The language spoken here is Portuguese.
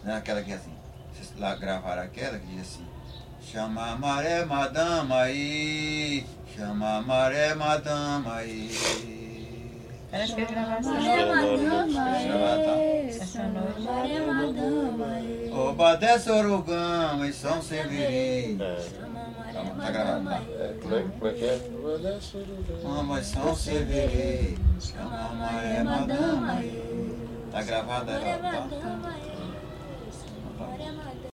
Não é aquela que é assim. Vocês lá gravaram aquela que diz assim: chama a maré, madama aí, chama a maré, madama aí. Acho que gravação. Maré, madama aí. Oba desce Sorogama e São Severino. Tá gravado, tá? Como é que é? Mama São Severino, chama a maré, madama aí. Tá gravada, tá? Maré, madama aí.